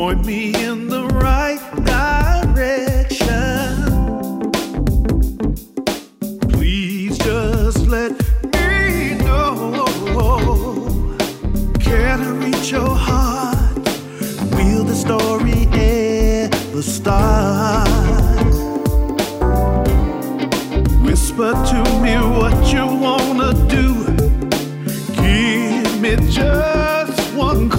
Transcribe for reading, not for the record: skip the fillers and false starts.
point me in the right direction. Please just let me know. Can I reach your heart? Will the story ever start? Whisper to me what you wanna do. Give me just one